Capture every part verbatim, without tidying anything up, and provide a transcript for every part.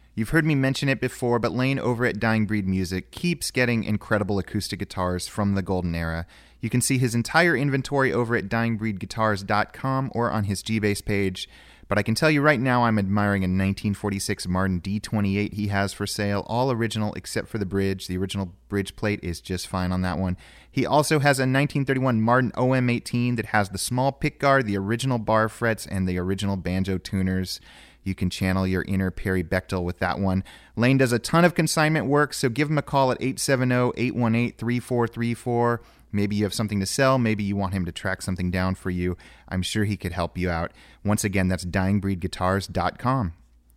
You've heard me mention it before, but Lane over at Dying Breed Music keeps getting incredible acoustic guitars from the golden era. You can see his entire inventory over at dying breed guitars dot com or on his G-Base page. But I can tell you right now I'm admiring a nineteen forty-six Martin D twenty-eight he has for sale, all original except for the bridge. The original bridge plate is just fine on that one. He also has a nineteen thirty-one Martin O M eighteen that has the small pickguard, the original bar frets, and the original banjo tuners. You can channel your inner Perry Bechtel with that one. Lane does a ton of consignment work, so give him a call at eight seven zero, eight one eight, three four three four. Maybe you have something to sell. Maybe you want him to track something down for you. I'm sure he could help you out. Once again, that's dying breed guitars dot com.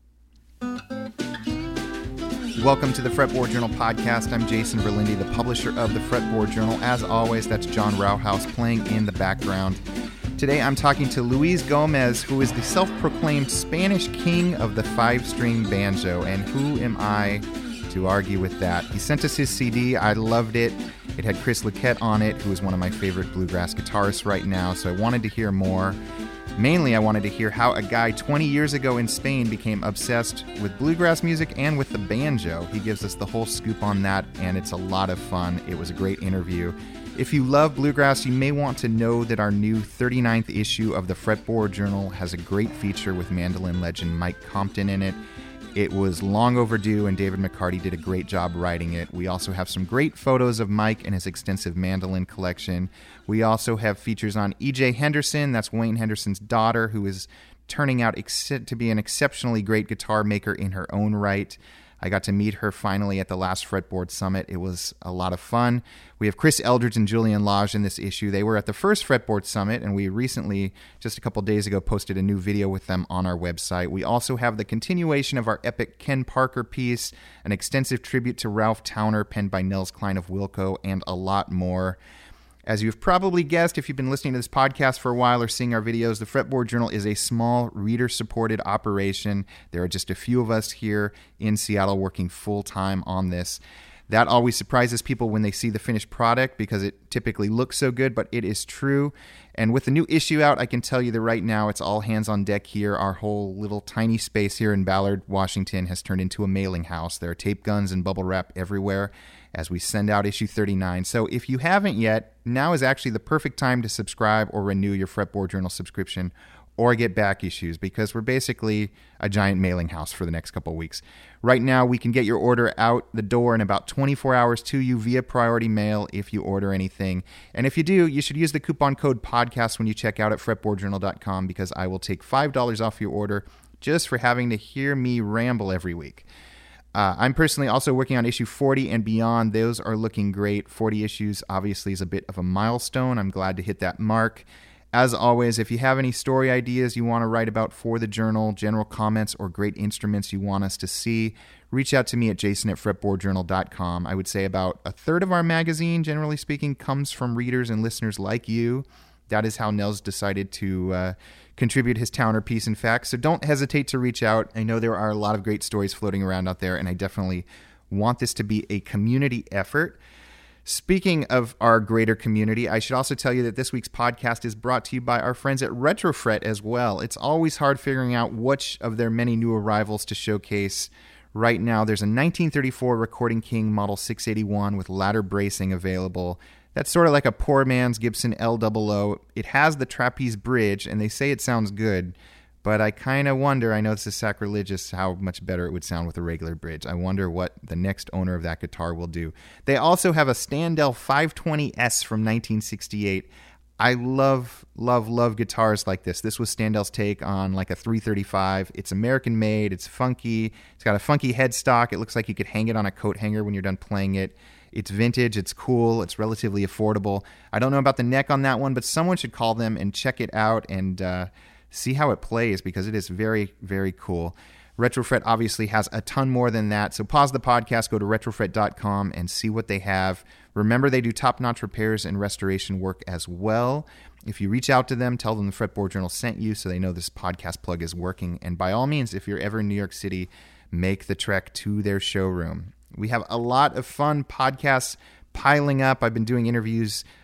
Welcome to the Fretboard Journal podcast. I'm Jason Verlinde, the publisher of the Fretboard Journal. As always, that's John Rauhaus playing in the background. Today I'm talking to Luis Gomez, who is the self-proclaimed Spanish king of the five-string banjo, and who am I to argue with that? He sent us his C D. I loved it. It had Chris Lequette on it, who is one of my favorite bluegrass guitarists right now, so I wanted to hear more. Mainly, I wanted to hear how a guy twenty years ago in Spain became obsessed with bluegrass music and with the banjo. He gives us the whole scoop on that, and it's a lot of fun. It was a great interview. If you love bluegrass, you may want to know that our new thirty-ninth issue of the Fretboard Journal has a great feature with mandolin legend Mike Compton in it. It was long overdue, and David McCarty did a great job writing it. We also have some great photos of Mike and his extensive mandolin collection. We also have features on E J Henderson, that's Wayne Henderson's daughter, who is turning out ex- to be an exceptionally great guitar maker in her own right. I got to meet her finally at the last Fretboard Summit. It was a lot of fun. We have Chris Eldridge and Julian Lage in this issue. They were at the first Fretboard Summit, and we recently, just a couple days ago, posted a new video with them on our website. We also have the continuation of our epic Ken Parker piece, an extensive tribute to Ralph Towner penned by Nels Klein of Wilco, and a lot more. As you've probably guessed, if you've been listening to this podcast for a while or seeing our videos, the Fretboard Journal is a small, reader-supported operation. There are just a few of us here in Seattle working full-time on this. That always surprises people when they see the finished product because it typically looks so good, but it is true. And with the new issue out, I can tell you that right now it's all hands on deck here. Our whole little tiny space here in Ballard, Washington has turned into a mailing house. There are tape guns and bubble wrap everywhere as we send out issue thirty-nine. So if you haven't yet, now is actually the perfect time to subscribe or renew your Fretboard Journal subscription or get back issues because we're basically a giant mailing house for the next couple of weeks. Right now, we can get your order out the door in about twenty-four hours to you via priority mail if you order anything. And if you do, you should use the coupon code podcast when you check out at fretboard journal dot com because I will take five dollars off your order just for having to hear me ramble every week. Uh, I'm personally also working on issue forty and beyond. Those are looking great. forty issues obviously is a bit of a milestone. I'm glad to hit that mark. As always, if you have any story ideas you want to write about for the journal, general comments, or great instruments you want us to see, reach out to me at jason at fretboard journal dot com. I would say about a third of our magazine, generally speaking, comes from readers and listeners like you. That is how Nels decided to uh, contribute his Towner piece, in fact. So don't hesitate to reach out. I know there are a lot of great stories floating around out there, and I definitely want this to be a community effort. Speaking of our greater community, I should also tell you that this week's podcast is brought to you by our friends at Retrofret as well. It's always hard figuring out which of their many new arrivals to showcase. Right now, there's a nineteen thirty-four Recording King Model six eighty-one with ladder bracing available. That's sort of like a poor man's Gibson L O O. It has the trapeze bridge, and they say it sounds good, but I kind of wonder, I know this is sacrilegious, how much better it would sound with a regular bridge. I wonder what the next owner of that guitar will do. They also have a Standell five twenty S from nineteen sixty-eight. I love, love, love guitars like this. This was Standell's take on like a three thirty-five. It's American-made. It's funky. It's got a funky headstock. It looks like you could hang it on a coat hanger when you're done playing it. It's vintage, it's cool, it's relatively affordable. I don't know about the neck on that one, but someone should call them and check it out and uh, see how it plays because it is very, very cool. Retrofret obviously has a ton more than that, so pause the podcast, go to retrofret dot com and see what they have. Remember, they do top-notch repairs and restoration work as well. If you reach out to them, tell them the Fretboard Journal sent you so they know this podcast plug is working. And by all means, if you're ever in New York City, make the trek to their showroom. We have a lot of fun podcasts piling up. I've been doing interviews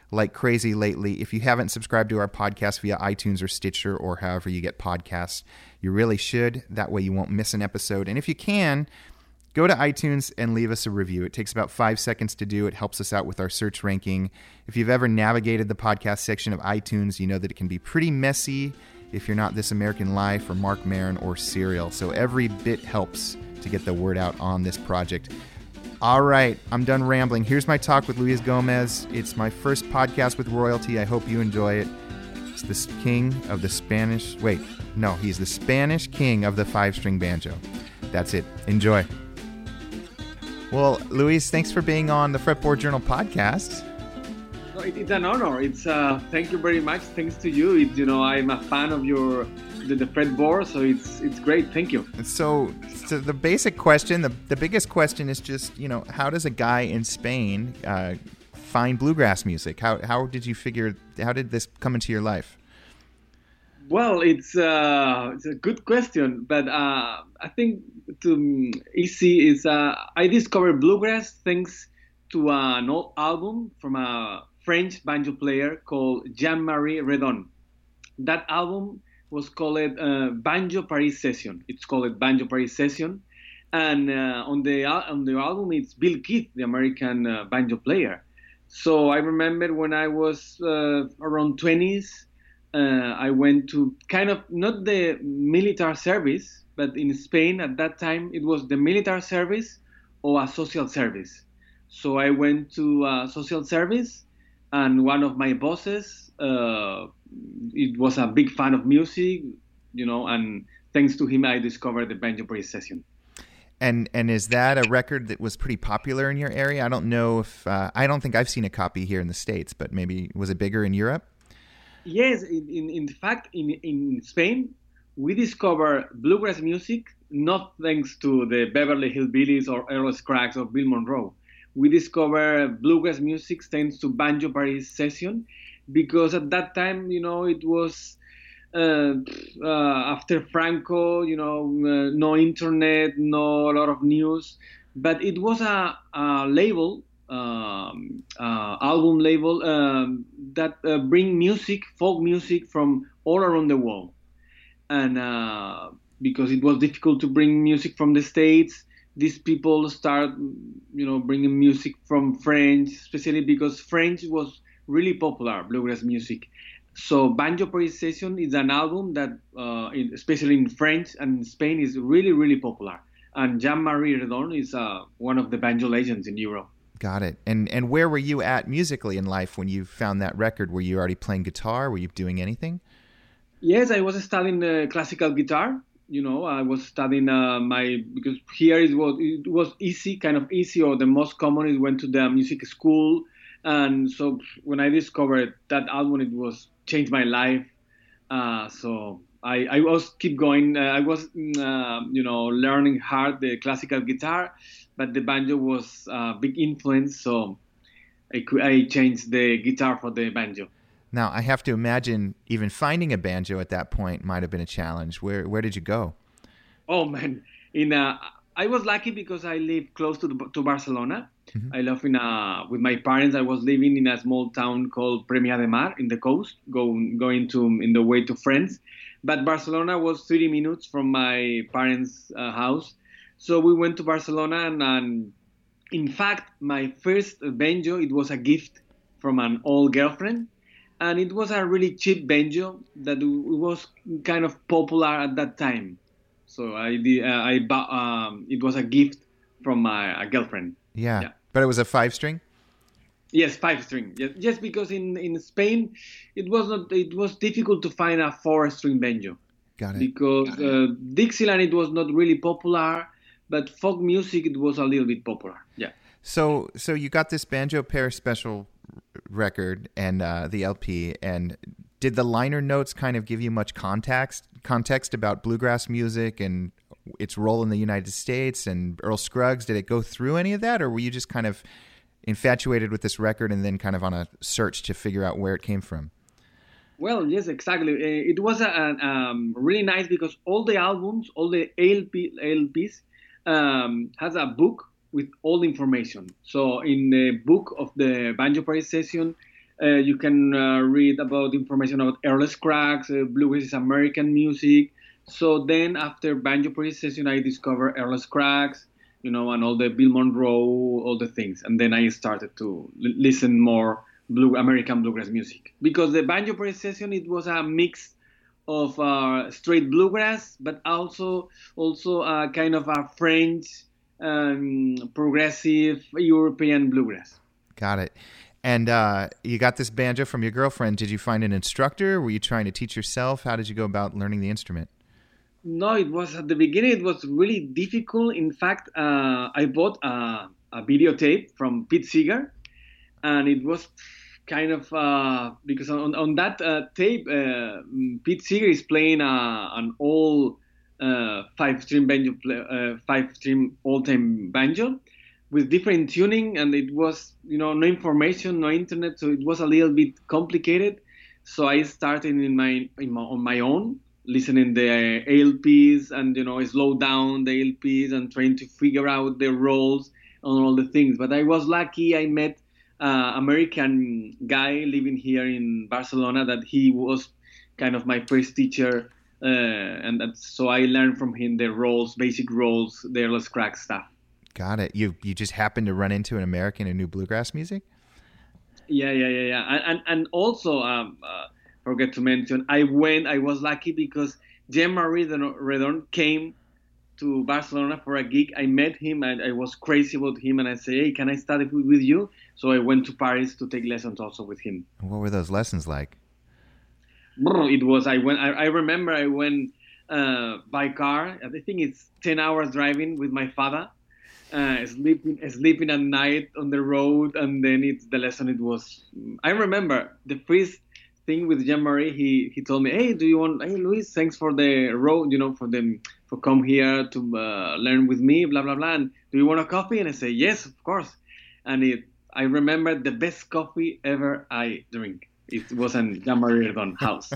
like crazy lately. If you haven't subscribed to our podcast via iTunes or Stitcher or however you get podcasts, you really should. That way you won't miss an episode. And if you can, go to iTunes and leave us a review. It takes about five seconds to do. It helps us out with our search ranking. If you've ever navigated the podcast section of iTunes, you know that it can be pretty messy if you're not This American Life or Marc Maron or Serial. So every bit helps to get the word out on this project. All right, I'm done rambling. Here's my talk with Luis Gomez. It's my first podcast with royalty. I hope you enjoy it. It's the king of the Spanish... Wait, no, he's the Spanish king of the five-string banjo. That's it. Enjoy. Well, Luis, thanks for being on the Fretboard Journal podcast. No, it, it's an honor. It's uh, thank you very much. Thanks to you. It, you know, I'm a fan of your the, the fretboard, so it's it's great. Thank you. So, so the basic question, the the biggest question is just, you know, how does a guy in Spain uh, find bluegrass music? How how did you figure? How did this come into your life? Well, it's uh, it's a good question, but uh, I think to um, easy is uh, I discovered bluegrass thanks to an old album from a French banjo player called Jean-Marie Redon. That album was called uh, Banjo Paris Session. It's called Banjo Paris Session, and uh, on the on the album it's Bill Keith, the American uh, banjo player. So I remember when I was uh, around twenties. Uh, I went to kind of not the military service, but in Spain at that time it was the military service or a social service. So I went to a social service, and one of my bosses, uh, it was a big fan of music, you know, and thanks to him I discovered the Banjo Paris Session. And and is that a record that was pretty popular in your area? I don't know if uh, I don't think I've seen a copy here in the States, but maybe was it bigger in Europe? Yes, in, in, in fact, in, in Spain, we discovered bluegrass music not thanks to the Beverly Hillbillies or Earl Scruggs or Bill Monroe. We discovered bluegrass music thanks to Banjo Paris Session, because at that time, you know, it was uh, uh, after Franco, you know, uh, no internet, no a lot of news, but it was a, a label. Um, uh, album label um, that uh, bring music, folk music from all around the world. And uh, because it was difficult to bring music from the States, these people start, you know, bringing music from French, especially because French was really popular, bluegrass music. So Banjo Paris Session is an album that, uh, in, especially in French and in Spain, is really, really popular. And Jean-Marie Redon is uh, one of the banjo legends in Europe. Got it. And and where were you at musically in life when you found that record? Were you already playing guitar? Were you doing anything? Yes, I was studying uh, classical guitar. You know, I was studying uh, my, because here it was, it was easy, kind of easy, or the most common is went to the music school. And so when I discovered that album, it was changed my life. Uh, so I, I was keep going. Uh, I was, uh, you know, learning hard the classical guitar, but the banjo was a big influence. So I, I changed the guitar for the banjo. Now, I have to imagine even finding a banjo at that point might have been a challenge. Where where did you go? Oh, man. In a, I was lucky because I live close to the, to Barcelona. Mm-hmm. I live in a, with my parents. I was living in a small town called Premià de Mar in the coast, going, going to in the way to France. But Barcelona was thirty minutes from my parents' uh, house. So we went to Barcelona, and, and in fact, my first banjo, it was a gift from an old girlfriend. And it was a really cheap banjo that was kind of popular at that time. So I did, uh, I bought, um, it was a gift from my uh, girlfriend. Yeah. yeah, but it was a five string. Yes, five string. Yes, just because in, in Spain, it was not. It was difficult to find a four string banjo. Got it. Because Got it. Uh, Dixieland, it was not really popular, but folk music, it was a little bit popular. Yeah. So, so you got this Banjo Paris Special record and uh, the L P, and did the liner notes kind of give you much context context about bluegrass music and its role in the United States and Earl Scruggs? Did it go through any of that, or were you just kind of infatuated with this record and then kind of on a search to figure out where it came from? Well, yes, exactly. It was a, a, um, really nice because all the albums, all the L P, L Ps um, has a book with all the information. So in the book of the Banjo Paris Session, Uh, you can uh, read about information about Earl Scruggs, uh, bluegrass is American music. So then after banjo practice session, I discovered Earl Scruggs, you know, and all the Bill Monroe, all the things. And then I started to l- listen more blue American bluegrass music. Because the banjo practice session, it was a mix of uh, straight bluegrass, but also also a kind of a French um, progressive European bluegrass. Got it. And uh, you got this banjo from your girlfriend. Did you find an instructor? Were you trying to teach yourself? How did you go about learning the instrument? No, it was at the beginning. It was really difficult. In fact, uh, I bought a, a videotape from Pete Seeger, and it was kind of uh, because on on that uh, tape, uh, Pete Seeger is playing uh, an old uh, five-string banjo, play, uh, five-string all-time banjo with different tuning, and it was, you know, no information, no internet, so it was a little bit complicated. So I started in my, in my on my own, listening the A L Ps, and, you know, slow down the A L Ps and trying to figure out the roles and all the things. But I was lucky. I met uh, American guy living here in Barcelona that he was kind of my first teacher, uh, and that, so I learned from him the roles, basic roles, the Earl Scruggs stuff. Got it. You you just happened to run into an American who knew bluegrass music? Yeah, yeah, yeah, yeah. And and, and also, um, uh, forget to mention, I went. I was lucky because Jean-Marie Redon came to Barcelona for a gig. I met him, and I was crazy about him. And I said, "Hey, can I study with you?" So I went to Paris to take lessons also with him. What were those lessons like? It was. I went. I, I remember I went uh, by car. I think it's ten hours driving with my father. Uh, sleeping sleeping at night on the road, and then it's the lesson. It was, I remember the first thing with Jean-Marie, he he told me, hey, do you want, hey Luis, thanks for the road, you know, for them for come here to uh, learn with me, blah blah blah, and do you want a coffee? And I say, yes, of course. And it I remember the best coffee ever I drink. It was in Jean-Marie Redon house.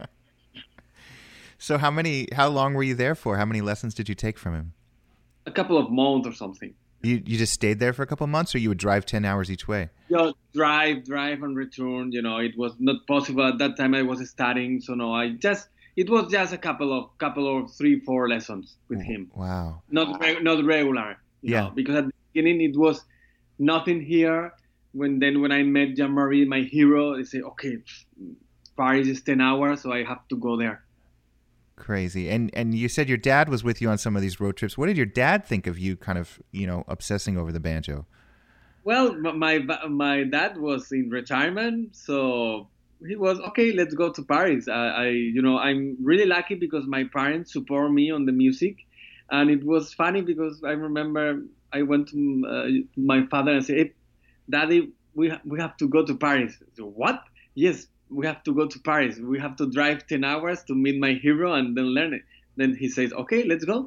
So how many how long were you there for? How many lessons did you take from him? A couple of months or something. You you just stayed there for a couple of months, or you would drive ten hours each way? You know, drive, drive and return. You know, it was not possible at that time. I was studying, so no, I just it was just a couple of couple of three, four lessons with him. Wow. Not not regular. You yeah. know, because at the beginning it was nothing here. When then when I met Jean-Marie, my hero, they say, okay, Paris is ten hours, so I have to go there. Crazy. And and you said your dad was with you on some of these road trips. What did your dad think of you kind of, you know, obsessing over the banjo? Well, my my dad was in retirement, so he was, okay, let's go to Paris. I, I you know, I'm really lucky because my parents support me on the music. And it was funny because I remember I went to uh, my father and said, hey, Daddy, we, ha- we have to go to Paris. So, what? Yes, we have to go to Paris. We have to drive ten hours to meet my hero and then learn it. Then he says, okay, let's go.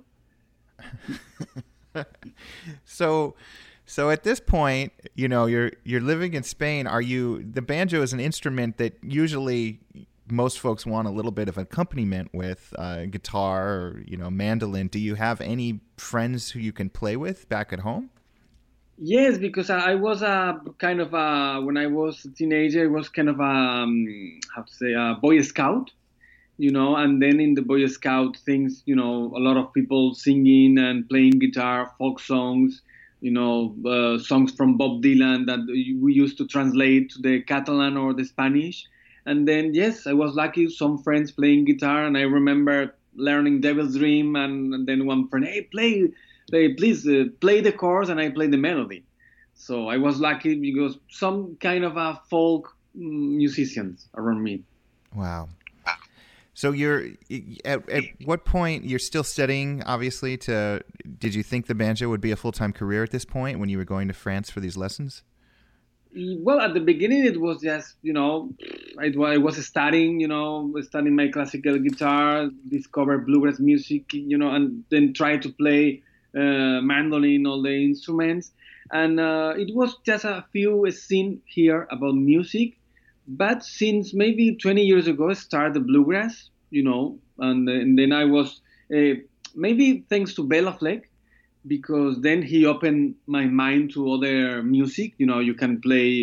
so, so at this point, you know, you're, you're living in Spain. Are you, the banjo is an instrument that usually most folks want a little bit of accompaniment with, uh, guitar or, you know, mandolin. Do you have any friends who you can play with back at home? Yes, because I was a kind of a, when I was a teenager, I was kind of a, um, how to say, a Boy Scout, you know, and then in the Boy Scout things, you know, a lot of people singing and playing guitar, folk songs, you know, uh, songs from Bob Dylan that we used to translate to the Catalan or the Spanish. And then, yes, I was lucky, some friends playing guitar, and I remember learning Devil's Dream, and, and then one friend, hey, play, play please uh, play the chords, and I play the melody. So I was lucky because some kind of a folk musicians around me. Wow. So you're at, at what point you're still studying, obviously, to, did you think the banjo would be a full-time career at this point when you were going to France for these lessons? Well, at the beginning, it was just, you know, I, I was studying, you know, studying my classical guitar, discover bluegrass music, you know, and then try to play uh, mandolin, all the instruments. And uh, it was just a few scenes here about music. But since maybe twenty years ago, I started the bluegrass, you know, and, and then I was, uh, maybe thanks to Bela Fleck, because then he opened my mind to other music. You know, you can play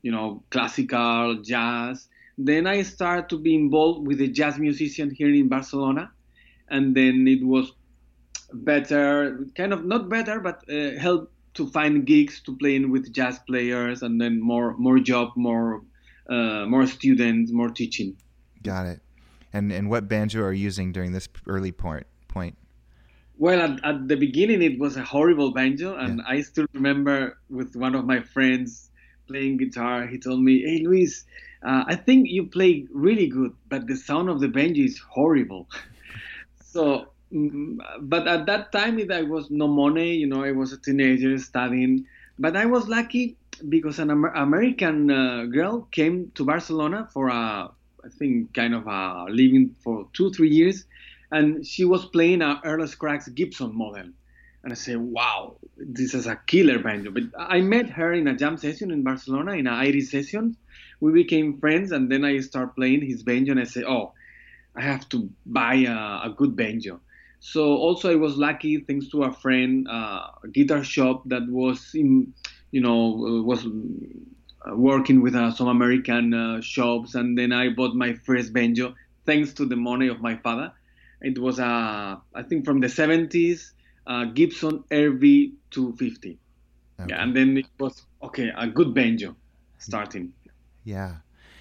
you know, classical, jazz. Then I started to be involved with a jazz musician here in Barcelona, and then it was better, kind of not better, but uh, helped to find gigs to play in with jazz players, and then more more job, more uh, more students, more teaching. Got it. And and what banjo are you using during this early point? Point. Well, at, at the beginning it was a horrible banjo, and Yeah. I still remember with one of my friends playing guitar. He told me, "Hey, Luis, uh, I think you play really good, but the sound of the banjo is horrible." So, mm, but at that time it, I was no money. You know, I was a teenager studying, but I was lucky because an Amer- American uh, girl came to Barcelona for a, I think, kind of a living for two, three years, and she was playing a Earl Scraggs Gibson model. And I said, wow, this is a killer banjo. But I met her in a jam session in Barcelona, in an Iris session. We became friends, and then I started playing his banjo, and I said, oh, I have to buy a, a good banjo. So also I was lucky, thanks to a friend, uh, a guitar shop that was in, you know, uh, was uh, working with uh, some American uh, shops, and then I bought my first banjo, thanks to the money of my father. It was, uh, I think, from the seventies, uh, Gibson R V two fifty. Okay. Yeah, and then it was, okay, a good banjo starting. Yeah.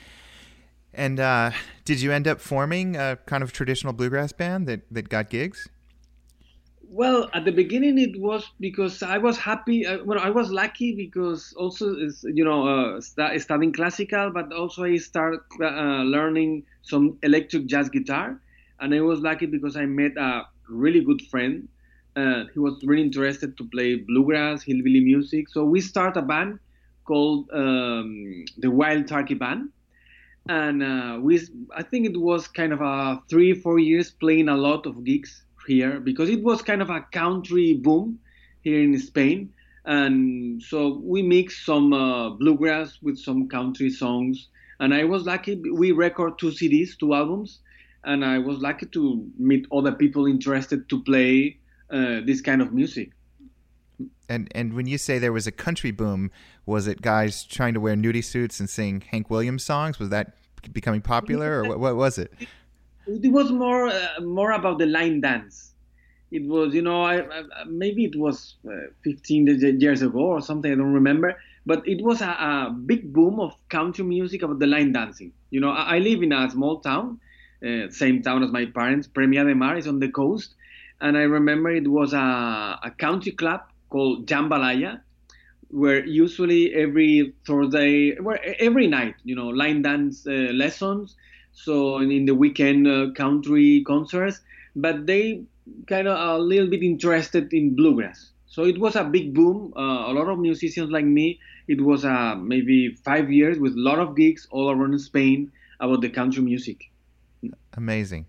And uh, did you end up forming a kind of traditional bluegrass band that, that got gigs? Well, at the beginning, it was because I was happy. Uh, well, I was lucky because also, is, you know, uh, st- studying classical, but also I started uh, learning some electric jazz guitar. And I was lucky because I met a really good friend. Uh, he was really interested to play bluegrass, hillbilly music. So we started a band called um, the Wild Turkey Band. And uh, we, I think it was kind of a three, four years playing a lot of gigs here because it was kind of a country boom here in Spain. And so we mixed some uh, bluegrass with some country songs. And I was lucky, we record two C Ds, two albums. And I was lucky to meet other people interested to play uh, this kind of music. And and when you say there was a country boom, was it guys trying to wear nudie suits and sing Hank Williams songs? Was that becoming popular, or what, what was it? It was more uh, more about the line dance. It was, you know, I, I, maybe it was uh, fifteen years ago or something, I don't remember. But it was a, a big boom of country music about the line dancing. You know, I, I live in a small town, uh, same town as my parents. Premia de Mar is on the coast. And I remember it was a, a country club called Jambalaya, where usually every Thursday, where every night, you know, line dance uh, lessons. So in the weekend, uh, country concerts, but they kind of a little bit interested in bluegrass. So it was a big boom. Uh, a lot of musicians like me. It was uh, maybe five years with a lot of gigs all around Spain about the country music. Amazing.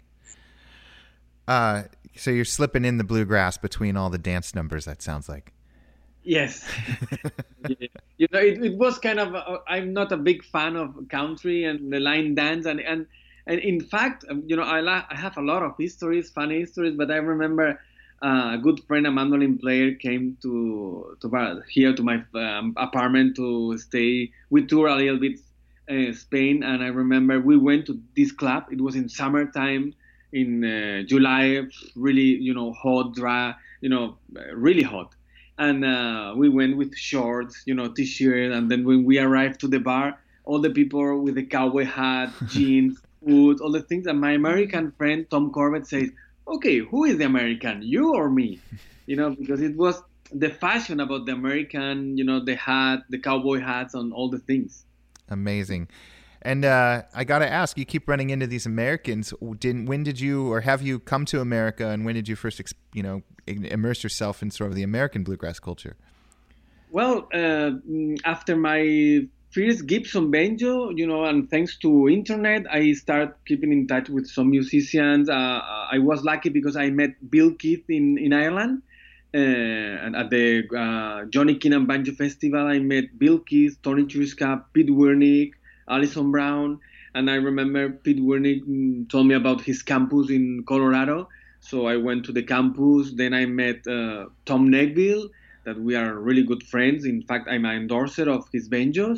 Uh, so you're slipping in the bluegrass between all the dance numbers, that sounds like. Yes. Yeah. You know, it, it was kind of, uh, I'm not a big fan of country and the line dance. And, and, and in fact, you know, I, la- I have a lot of histories, funny histories, but I remember uh, a good friend, a mandolin player, came to, to here to my um, apartment to stay. We toured a little bit uh, Spain. And I remember we went to this club. It was in summertime in uh, July, really, you know, hot, dry, you know, really hot. And uh, we went with shorts, you know, t-shirt. And then when we arrived to the bar, all the people with the cowboy hat, jeans, food, all the things. And my American friend, Tom Corbett, says, okay, who is the American, you or me? You know, because it was the fashion about the American, you know, the hat, the cowboy hats, and all the things. Amazing. And uh, I got to ask, you keep running into these Americans. Didn't, when did you, or have you come to America, and when did you first, you know, immerse yourself in sort of the American bluegrass culture? Well, uh, after my first Gibson banjo, you know, and thanks to internet, I started keeping in touch with some musicians. Uh, I was lucky because I met Bill Keith in, in Ireland. Uh, and at the uh, Johnny Keenan Banjo Festival, I met Bill Keith, Tony Chiriska, Pete Wernick, Alison Brown. And I remember Pete Wernick told me about his campus in Colorado. So I went to the campus. Then I met uh, Tom Neckville, that we are really good friends. In fact, I'm an endorser of his banjos.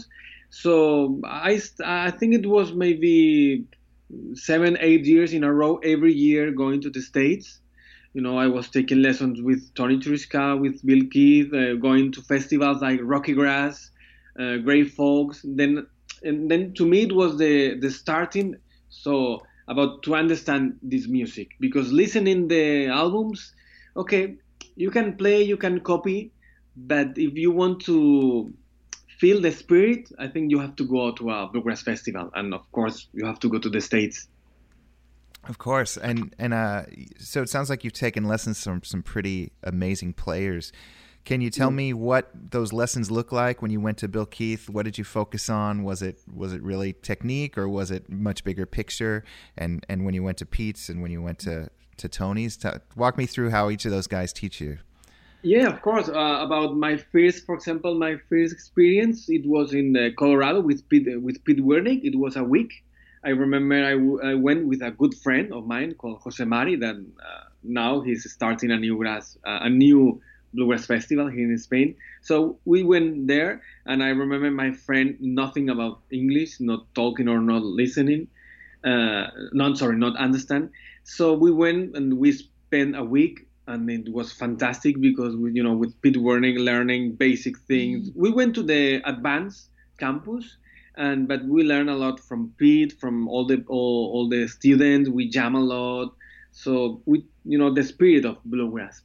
So I, st- I think it was maybe seven, eight years in a row, every year going to the States. You know, I was taking lessons with Tony Triska, with Bill Keith, uh, going to festivals like Rocky Grass, uh, Great Folks. Then, and then to me it was the the starting. So about to understand this music, because listening the albums, okay, you can play, you can copy, but if you want to feel the spirit, I think you have to go to a bluegrass festival, and of course you have to go to the States. Of course, and and uh, so it sounds like you've taken lessons from some pretty amazing players. Can you tell me what those lessons look like when you went to Bill Keith? What did you focus on? Was it was it really technique, or was it much bigger picture? And and when you went to Pete's and when you went to to Tony's, to, walk me through how each of those guys teach you. Yeah, of course. Uh, about my first, for example, my first experience, it was in uh, Colorado with Pete, with Pete Wernick. It was a week. I remember I, w- I went with a good friend of mine called Jose Mari. That uh, now he's starting a new grass, uh, a new bluegrass festival here in Spain. So we went there, and I remember my friend nothing about English, not talking or not listening. Uh, not sorry, not understand. So we went and we spent a week. And it was fantastic because, we, you know, with Pete Wernick learning basic things. We went to the advanced campus, and but we learned a lot from Pete, from all the all, all the students. We jam a lot, so we, you know, the spirit of bluegrass.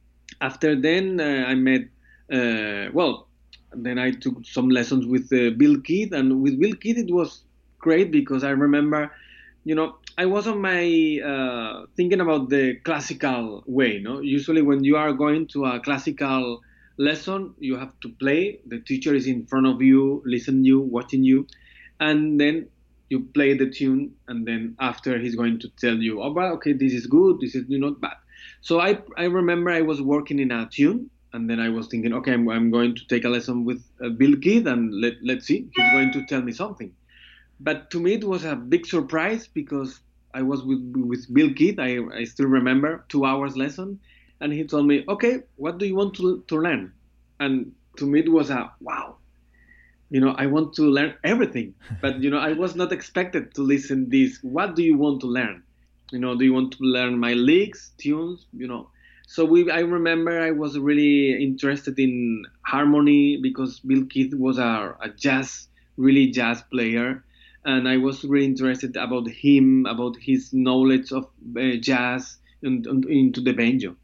After then, uh, I met, uh, well, then I took some lessons with uh, Bill Keith, and with Bill Keith it was great because I remember, you know, I was on my uh, thinking about the classical way. No, usually when you are going to a classical lesson, you have to play. The teacher is in front of you, listen you, watching you, and then you play the tune. And then after he's going to tell you, oh, well, okay, this is good, this is not bad. So I I remember I was working in a tune, and then I was thinking, okay, I'm, I'm going to take a lesson with uh, Bill Keith, and let let's see, he's going to tell me something. But to me, it was a big surprise because I was with with Bill Keith. I, I still remember two hours lesson, and he told me, "Okay, what do you want to to learn?" And to me, it was a wow. You know, I want to learn everything, but you know, I was not expected to listen this. What do you want to learn? You know, do you want to learn my licks, tunes? You know, so we. I remember I was really interested in harmony because Bill Keith was a, a jazz, really jazz player. And I was really interested about him, about his knowledge of uh, jazz and, and into the banjo.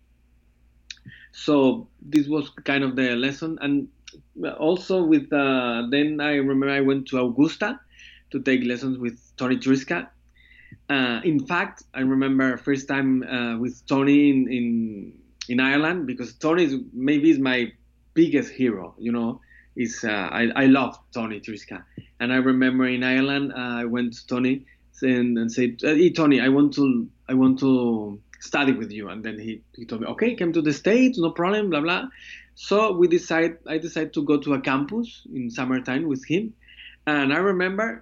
So this was kind of the lesson. And also with, uh, then I remember I went to Augusta to take lessons with Tony Triska. Uh, in fact, I remember first time uh, with Tony in, in in Ireland, because Tony is maybe is my biggest hero, you know. Is uh, I, I love Tony Triska. And I remember in Ireland, uh, I went to Tony and, and said, "Hey Tony, I want to I want to study with you." And then he, he told me, "Okay, come to the States, no problem, blah blah." So we decide I decided to go to a campus in summertime with him. And I remember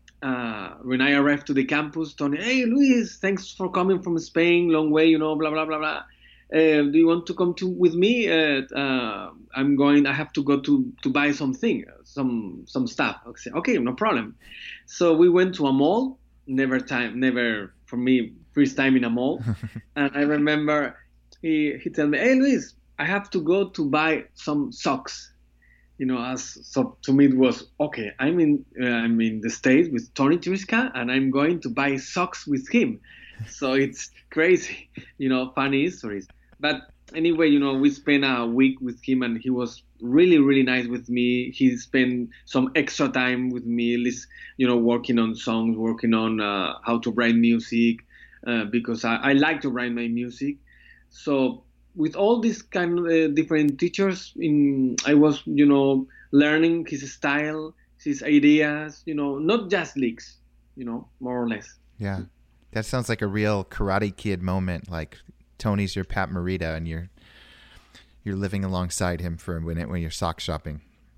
uh, when I arrived to the campus, Tony, "Hey Luis, thanks for coming from Spain, long way, you know, blah blah blah blah. Uh, do you want to come to with me? Uh, uh, I'm going. I have to go to, to buy something, some some stuff." Okay, okay, no problem. So we went to a mall. Never time, never for me first time in a mall. And I remember he he told me, "Hey Luis, I have to go to buy some socks." You know, as so to me it was okay. I'm in uh, I'm in the States with Tony Triska, and I'm going to buy socks with him. So it's crazy, you know, funny stories. But anyway, you know, we spent a week with him, and he was really, really nice with me. He spent some extra time with me, you know, working on songs, working on uh, how to write music, uh, because I, I like to write my music. So with all these kind of uh, different teachers, in I was, you know, learning his style, his ideas, you know, not just licks, you know, more or less. Yeah, that sounds like a real Karate Kid moment, like Tony's your Pat Morita, and you're you're living alongside him for a minute when you're sock shopping.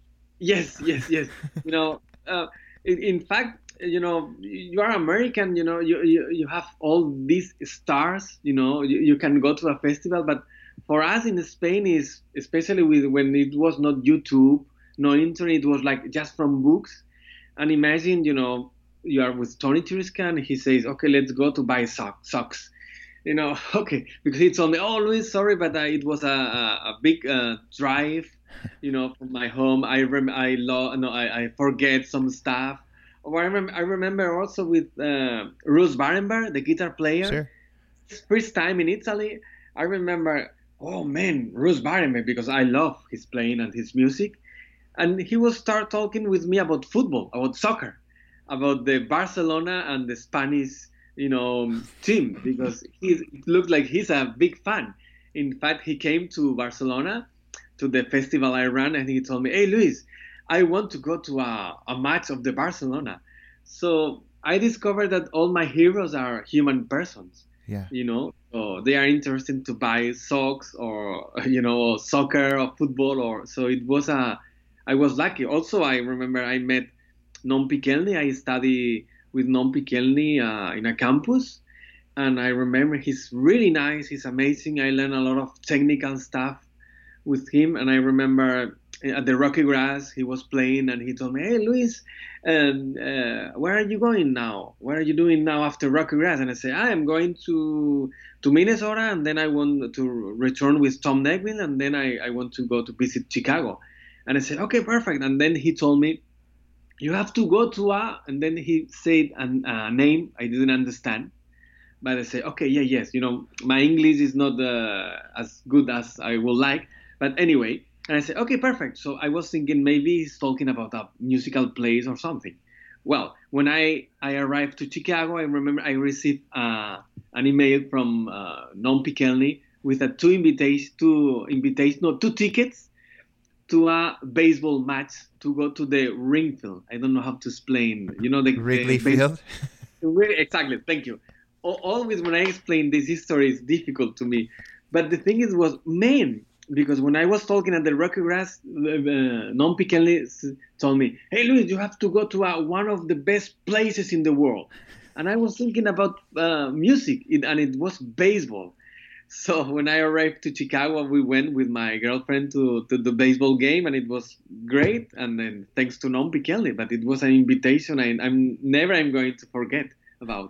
Yes, yes, yes. you know, uh, in, in fact, you know, you are American. You know, you you, you have all these stars. You know, you, you can go to a festival, but for us in Spain is especially with when it was not YouTube, no internet, it was like just from books. And imagine, you know, you are with Tony Tiriska and he says, okay, let's go to buy sock, socks. You know, okay, because he told me, oh, Luis, sorry, but uh, it was a, a, a big uh, drive, you know, from my home. I rem- I lo- no, I, I forget some stuff. Or I, rem- I remember also with uh, Russ Barenberg, the guitar player. Sure. First time in Italy, I remember, oh man, Russ Barenberg, because I love his playing and his music. And he will start talking with me about football, about soccer, about the Barcelona and the Spanish, you know, team, because he it looked like he's a big fan. In fact, he came to Barcelona to the festival I ran, and he told me, "Hey, Luis, I want to go to a, a match of the Barcelona." So I discovered that all my heroes are human persons. Yeah. You know, so they are interested to buy socks or you know soccer or football, or so it was a. I was lucky. Also, I remember I met Non Piquelny. I study with Non Piquelny uh, in a campus, and I remember he's really nice. He's amazing. I learned a lot of technical stuff with him, and I remember at the Rocky Grass he was playing, and he told me, "Hey, Luis, um, uh, where are you going now? What are you doing now after Rocky Grass?" And I say, "I am going to to Minnesota, and then I want to return with Tom Neville, and then I, I want to go to visit Chicago." And I said, "Okay, perfect." And then he told me, "You have to go to a," and then he said a, a name I didn't understand. But I said, "Okay, yeah, yes. You know, my English is not uh, as good as I would like." But anyway, and I said, "Okay, perfect." So I was thinking maybe he's talking about a musical plays or something. Well, when I, I arrived to Chicago, I remember I received uh, an email from uh, Non Piquelny with a two invitation, two invitation, no, two tickets to a baseball match to go to the ring field. I don't know how to explain. You know the Wrigley the Field. Exactly. Thank you. Always when I explain this history, it's difficult to me. But the thing is, was man, because when I was talking at the Rocky Grass, uh, Non Piquelny told me, "Hey, Luis, you have to go to uh, one of the best places in the world." And I was thinking about uh, music, and it was baseball. So when I arrived to Chicago, we went with my girlfriend to, to the baseball game, and it was great. And then thanks to Non Piquelny, but it was an invitation I, I'm never I'm going to forget about.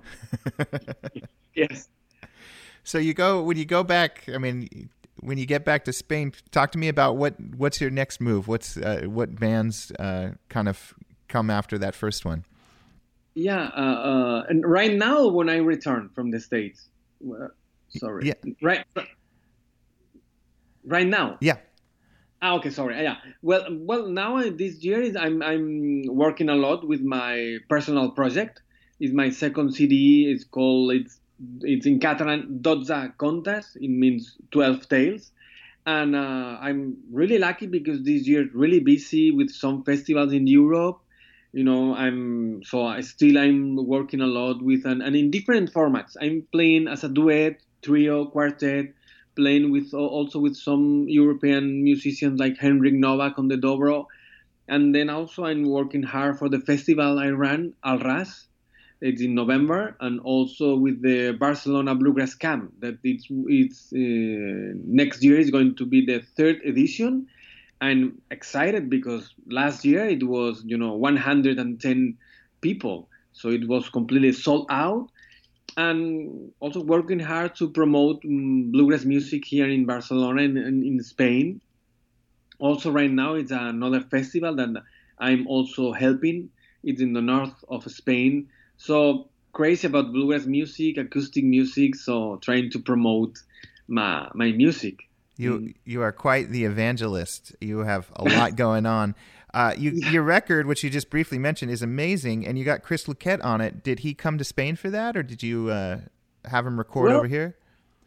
Yes. So you go when you go back. I mean, when you get back to Spain, talk to me about what what's your next move. What's uh, what bands uh, kind of come after that first one? Yeah, uh, uh, and right now when I return from the States. Well, Sorry. Yeah. Right. Right now. Yeah. Ah, okay. Sorry. Yeah. Well, well. Now uh, this year is I'm I'm working a lot with my personal project. It's my second C D. It's called it's it's in Catalan Dotze Contes. It means twelve tales. And uh, I'm really lucky because this year really busy with some festivals in Europe. You know, I'm so I still I'm working a lot with and, and in different formats. I'm playing as a duet, trio, quartet, playing with also with some European musicians like Henrik Novak on the dobro, and then also I'm working hard for the festival I ran, Al Ras. It's in November, and also with the Barcelona Bluegrass Camp. That it's it's uh, next year is going to be the third edition. I'm excited because last year it was, you know, one hundred ten people. So it was completely sold out. And also working hard to promote um, bluegrass music here in Barcelona and, and in Spain. Also right now it's another festival that I'm also helping. It's in the north of Spain. So crazy about bluegrass music, acoustic music. So trying to promote my, my music. You you are quite the evangelist. You have a lot going on. Uh, you, your record, which you just briefly mentioned, is amazing, and you got Chris Luquette on it. Did he come to Spain for that, or did you uh, have him record well, over here?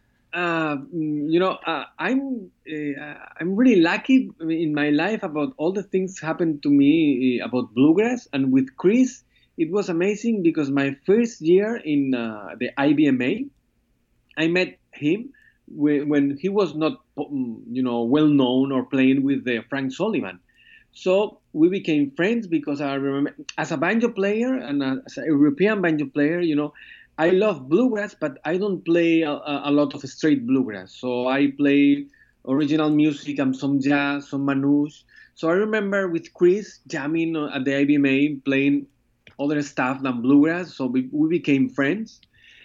Uh, you know, uh, I'm uh, I'm really lucky in my life about all the things happened to me about bluegrass, and with Chris, it was amazing because my first year in uh, the I B M A, I met him when, when he was not, you know, well known or playing with the Frank Sullivan. So we became friends because I remember as a banjo player and as a European banjo player, you know, I love bluegrass, but I don't play a, a lot of straight bluegrass. So I play original music and some jazz, some manouche. So I remember with Chris jamming at the I B M A, playing other stuff than bluegrass. So we, we became friends,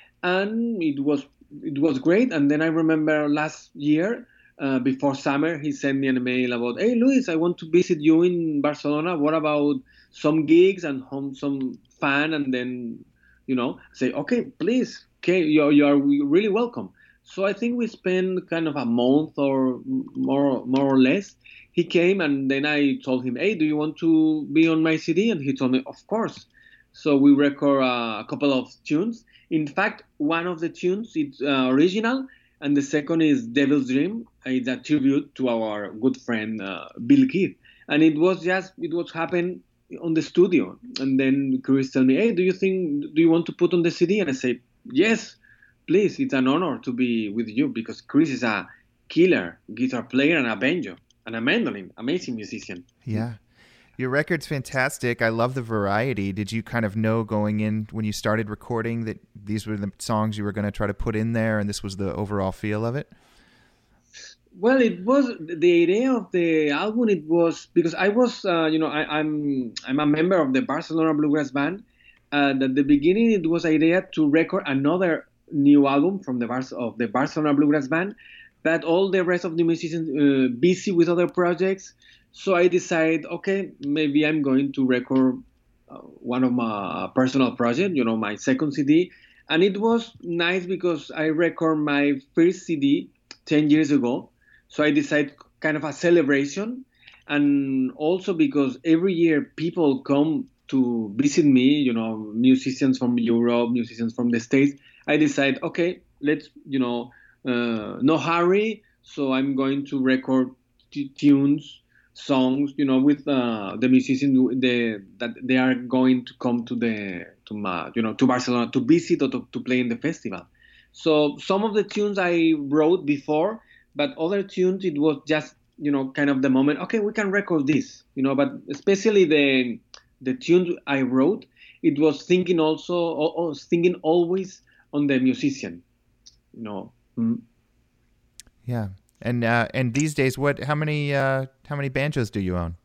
and it was it was great. And then I remember last year, uh, before summer, he sent me an email about, "Hey, Luis, I want to visit you in Barcelona. What about some gigs and home, some fun?" And then, you know, say, "Okay, please, okay, you you are really welcome." So I think we spent kind of a month or more more or less. He came, and then I told him, "Hey, do you want to be on my C D?" And he told me, "Of course." So we record uh, a couple of tunes. In fact, one of the tunes is uh, original, and the second is Devil's Dream. It's a tribute to our good friend uh, Bill Keith. And it was just, it was happened on the studio. And then Chris told me, "Hey, do you think, do you want to put on the C D?" And I say, "Yes, please. It's an honor to be with you, because Chris is a killer guitar player and a banjo and a mandolin, amazing musician." Yeah. Your record's fantastic. I love the variety. Did you kind of know going in when you started recording that these were the songs you were going to try to put in there and this was the overall feel of it? Well, it was the idea of the album. It was because I was, uh, you know, I, I'm I'm a member of the Barcelona Bluegrass Band, and at the beginning it was idea to record another new album from the Bar- of the Barcelona Bluegrass Band, but all the rest of the musicians uh, busy with other projects. So I decided, okay, maybe I'm going to record uh, one of my personal projects, you know, my second C D. And it was nice because I record my first C D ten years ago. So I decided kind of a celebration. And also because every year people come to visit me, you know, musicians from Europe, musicians from the States. I decided, okay, let's, you know, uh, no hurry. So I'm going to record t- tunes, songs, you know, with uh, the musicians the, that they are going to come to the to my, you know, to Barcelona to visit or to, to play in the festival. So some of the tunes I wrote before, but other tunes it was just, you know, kind of the moment. Okay, we can record this, you know. But especially the the tunes I wrote, it was thinking also, I was thinking always on the musician, you know. Mm-hmm. Yeah. And uh, and these days, what? How many uh, how many banjos do you own?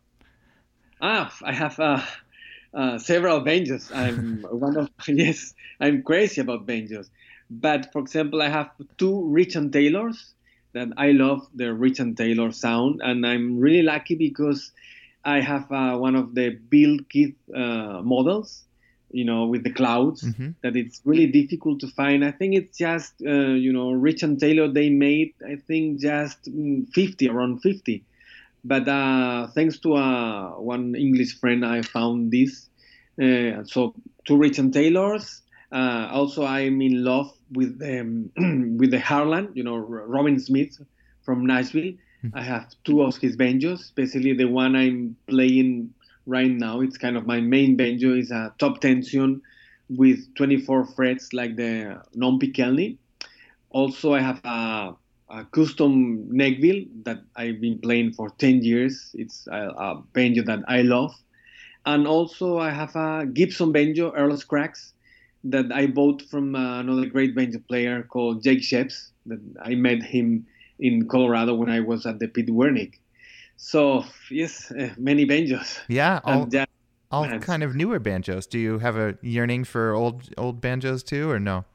Ah, I have uh, uh, several banjos. I'm one of yes, I'm crazy about banjos. But for example, I have two Richard Taylors that I love the Richard Taylor sound, and I'm really lucky because I have uh, one of the Bill Keith uh, models, you know, with the clouds, mm-hmm. that it's really difficult to find. I think it's just, uh, you know, Richard Taylor, they made, I think, just fifty, around fifty. But uh, thanks to uh, one English friend, I found this. Uh, so two Richard Taylors. Uh, also, I'm in love with um, with the Harlan, you know, Robin Smith from Nashville. Mm-hmm. I have two of his banjos, especially the one I'm playing right now. It's kind of my main banjo. Is a top tension with twenty-four frets like the non-Pikelny. Also, I have a, a custom neckbill that I've been playing for ten years. It's a, a banjo that I love. And also I have a Gibson banjo, Earl Scraggs, that I bought from uh, another great banjo player called Jake Sheps. That I met him in Colorado when I was at the Pete Wernick. So, yes, uh, many banjos. Yeah, all, just, all kind of newer banjos. Do you have a yearning for old old banjos too, or no?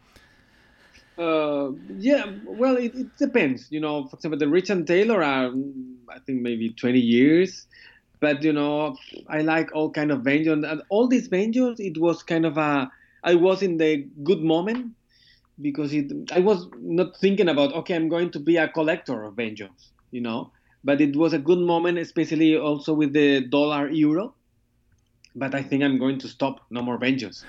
Uh, yeah, well, it, it depends. You know, for example, the Richard Taylor are, I think, maybe twenty years. But, you know, I like all kind of banjos. And all these banjos, it was kind of a, I was in the good moment because it, I was not thinking about, okay, I'm going to be a collector of banjos, you know. But it was a good moment, especially also with the dollar euro. But I think I'm going to stop. No more banjos.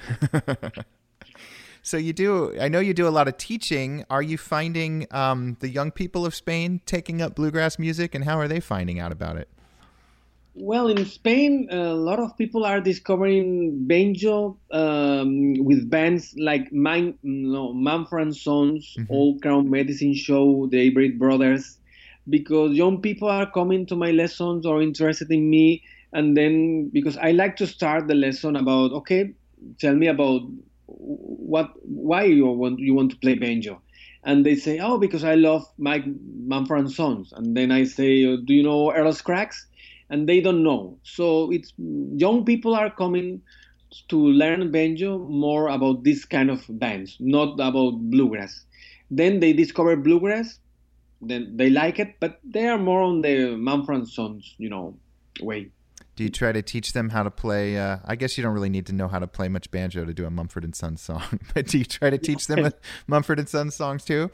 So you do, I know you do a lot of teaching. Are you finding um, the young people of Spain taking up bluegrass music, and how are they finding out about it? Well, in Spain, a lot of people are discovering banjo um, with bands like Man, no, Mumford and Sons, mm-hmm. Old Crown Medicine Show, the Avery Brothers, because young people are coming to my lessons or interested in me. And then because I like to start the lesson about, okay, tell me about what, why you want, you want to play banjo. and they say, "Oh, because I love Mike Mumford and Sons." And then I say, "Uh, "Do you know Earl Scruggs?" And they don't know. So it's young people are coming to learn banjo more about this kind of bands, not about bluegrass. Then they discover bluegrass, then they like it, but they are more on the Mumford and Sons, you know, way. Do you try to teach them how to play? Uh, I guess you don't really need to know how to play much banjo to do a Mumford and Sons song, but do you try to teach them Mumford and Sons songs too?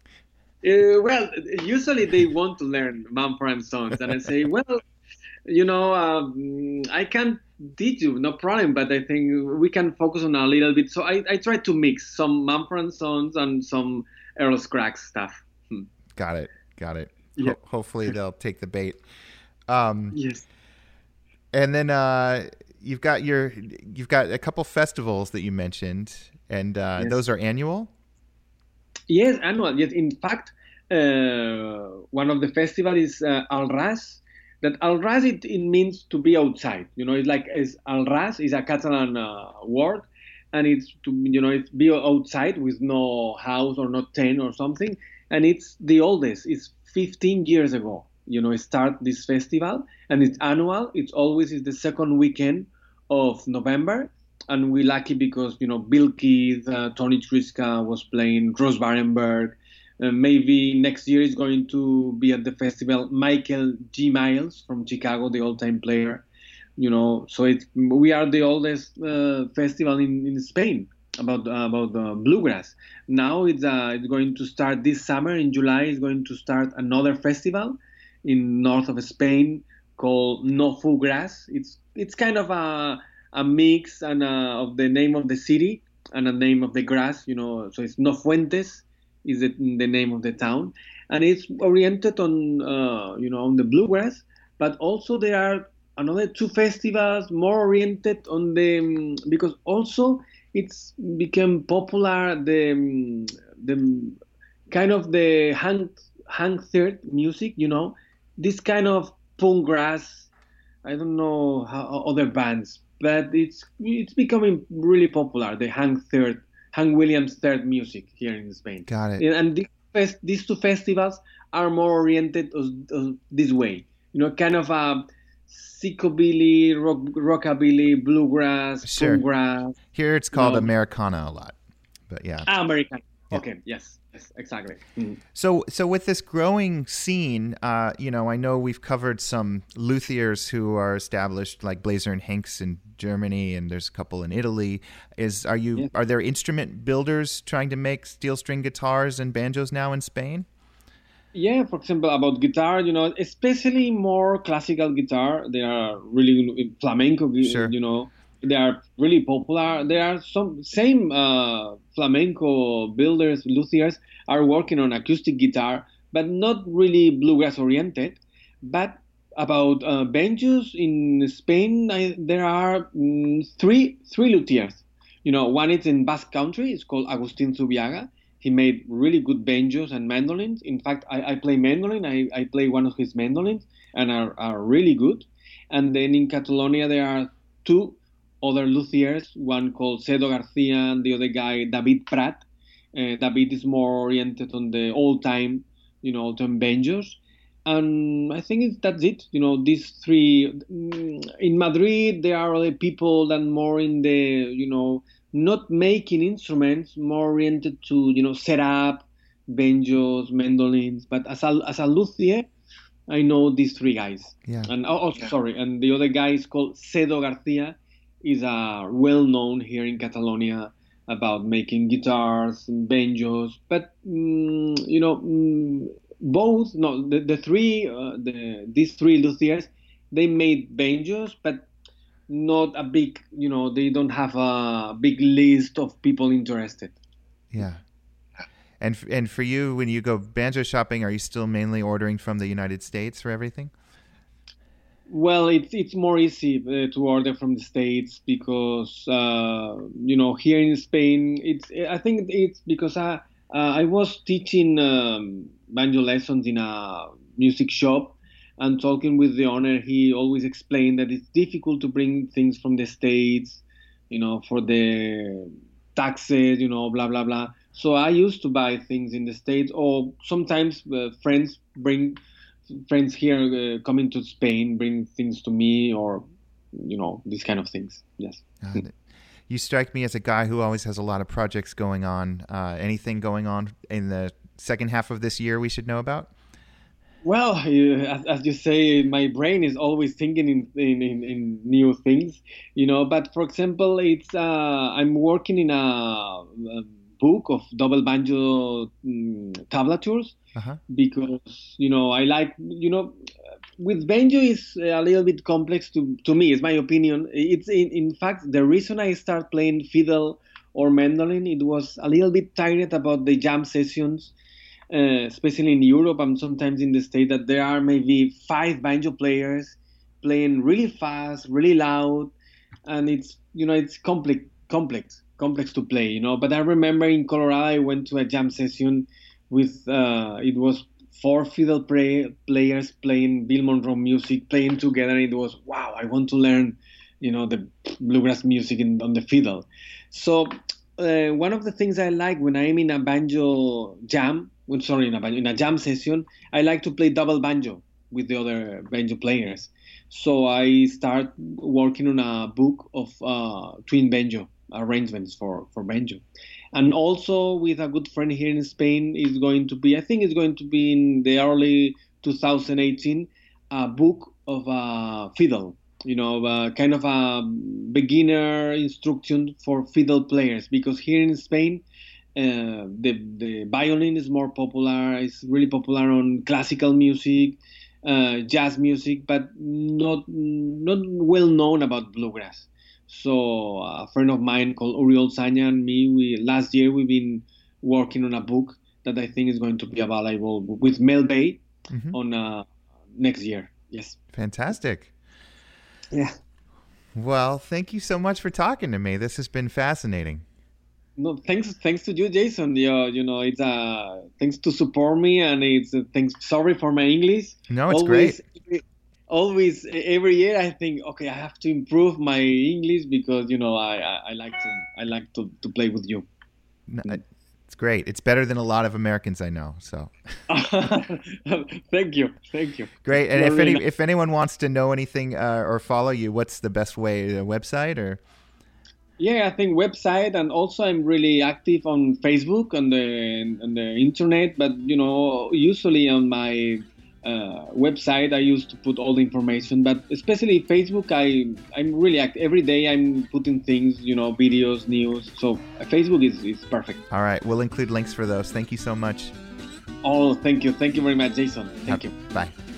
Uh, well, usually they want to learn Mumford and Sons, and I say, well, you know, um, I can teach you, no problem, but I think we can focus on a little bit. So I, I try to mix some Mumford and Sons and some Earl Scruggs stuff. Hmm. Got it. Got it. Yeah. Ho- hopefully they'll take the bait. Um, yes. And then uh, you've got your you've got a couple festivals that you mentioned, and uh, Yes. those are annual. Yes, annual. Yes, in fact, uh, one of the festival is uh, Al Ras. That Al Ras it, it means to be outside. You know, it's like it's Al Ras is a Catalan uh, word, and it's to you know it's be outside with no house or no tent or something. And it's the oldest. It's fifteen years ago. You know, start this festival, and it's annual. It's always is the second weekend of November. And we're lucky because, you know, Bill Keith, uh, Tony Triska was playing, Ross Barenberg. Uh, maybe next year is going to be at the festival Michael G. Miles from Chicago, the all-time player. You know, so it's, we are the oldest uh, festival in, in Spain about uh, about uh, bluegrass. Now it's, uh, it's going to start this summer. In July, it's going to start another festival in north of Spain called No Fu Grass. It's it's kind of a a mix and uh, of the name of the city and the name of the grass, you know. So it's No Fuentes is the, the name of the town, and it's oriented on uh, you know on the bluegrass. But also there are another two festivals more oriented on the um, because also it's become popular the um, the kind of the hang hang third music, you know. This kind of punk grass, I don't know how other bands, but it's it's becoming really popular. The Hank Third, Hank Williams Third music here in Spain. Got it. And these fest, these two festivals are more oriented as, as this way. You know, kind of a psychobilly, rock, rockabilly, bluegrass, Sure. punk grass. Here it's called No. Americana a lot, but yeah. Ah, American. Yeah. Okay. Yes. Yes. Exactly. Mhm. So, so with this growing scene, uh, you know, I know we've covered some luthiers who are established, like Blazer and Hanks in Germany, and there's a couple in Italy. Is are you Yes. are there instrument builders trying to make steel string guitars and banjos now in Spain? Yeah, for example, about guitar, you know, especially more classical guitar, they are really flamenco, gu- Sure. you know, they are really popular. There are some same uh, flamenco builders, luthiers are working on acoustic guitar, but not really bluegrass oriented. But about uh, banjos in Spain, I, there are mm, three three luthiers. You know, one is in Basque Country. It's called Agustin Zubiaga. He made really good banjos and mandolins. In fact, I, I play mandolin. I, I play one of his mandolins and are, are really good. And then in Catalonia, there are two other luthiers, one called Cedo Garcia and the other guy, David Prat. Uh, David is more oriented on the old-time, you know, old-time banjos. And I think it's, that's it. You know, these three. mm, In Madrid, there are other people that more in the, you know, not making instruments, more oriented to, you know, set up banjos, mandolins. But as a, as a luthier, I know these three guys. Yeah. And oh, oh, sorry, and the other guy is called Cedo Garcia. Is uh, well known here in Catalonia about making guitars, and banjos. But mm, you know, mm, both no, the, the three, uh, the these three luthiers, they made banjos, but not a big, you know, they don't have a big list of people interested. Yeah. And f- and for you, when you go banjo shopping, are you still mainly ordering from the United States for everything? Well, it's it's more easy uh, to order from the States because uh, you know here in Spain, it's I think it's because I uh, I was teaching um, banjo lessons in a music shop and talking with the owner. He always explained that it's difficult to bring things from the States, you know, for the taxes, you know, blah blah blah. So I used to buy things in the States, or sometimes uh, friends bring friends here uh, coming to Spain bring things to me, or you know, these kind of things. Yes. Uh, you strike me as a guy who always has a lot of projects going on. Uh, anything going on in the second half of this year we should know about? Well, as, as you say, my brain is always thinking in, in, in, in new things, you know. But for example, it's uh, I'm working in a, a book of double banjo um, tablatures, uh-huh. because you know I like you know with banjo is a little bit complex to to me. It's my opinion. It's in, in fact the reason I start playing fiddle or mandolin. It was a little bit tired about the jam sessions. Uh, especially in Europe and sometimes in the States, that there are maybe five banjo players playing really fast, really loud, and it's you know it's complex, complex, complex to play, you know. But I remember in Colorado, I went to a jam session with uh, it was four fiddle play, players playing Bill Monroe music, playing together. It was wow! I want to learn, you know, the bluegrass music in, on the fiddle. So uh, one of the things I like when I'm in a banjo jam. Well, sorry, in a, in a jam session, I like to play double banjo with the other banjo players. So I start working on a book of uh, twin banjo arrangements for, for banjo. And also with a good friend here in Spain is going to be, I think it's going to be in the early two thousand eighteen, a book of uh, fiddle, you know, uh, kind of a beginner instruction for fiddle players. Because here in Spain, Uh, the the violin is more popular. It's really popular on classical music, uh, jazz music, but not not well known about bluegrass. So a friend of mine called Uriol Sanya and me, we last year we've been working on a book that I think is going to be available with Mel Bay mm-hmm. on uh, next year. Yes. Fantastic. Yeah. Well, thank you so much for talking to me. This has been fascinating. No, thanks, thanks to you, Jason. You, you know, it's uh, thanks to support me, and it's uh, thanks. Sorry for my English. No, it's always, great. Always, every year, I think, okay, I have to improve my English because you know I, I, I like to I like to, to play with you. No, it's great. It's better than a lot of Americans I know. So, thank you, thank you. Great. And You're if really any nice. if anyone wants to know anything uh, or follow you, what's the best way? A website or? Yeah, I think website, and also I'm really active on Facebook, on the on the internet. But you know, usually on my uh, website, I used to put all the information. But especially Facebook, I I'm really active. Every day I'm putting things, you know, videos, news. So Facebook is is perfect. All right, we'll include links for those. Thank you so much. Oh, thank you, thank you very much, Jason. Thank uh, you. Bye.